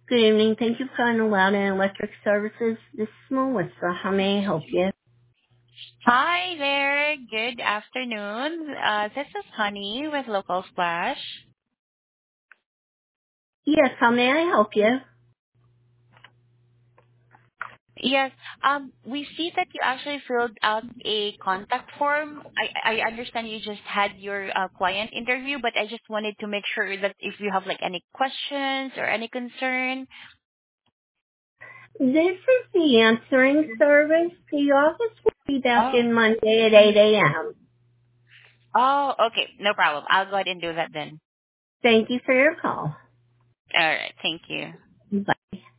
Good evening. Thank you for calling Loud and Electric Services. This is Melissa. How may I help you? Hi there. Good afternoon. This is Honey with Local Splash. Yes, how may I help you? Yes, we see that you actually filled out a contact form. I understand you just had your client interview, but I just wanted to make sure that if you have like any questions or any concern. This is the answering service. The office will be back Oh. in Monday at 8 a.m. Oh, okay. No problem. I'll go ahead and do that then. Thank you for your call. All right. Thank you. Bye.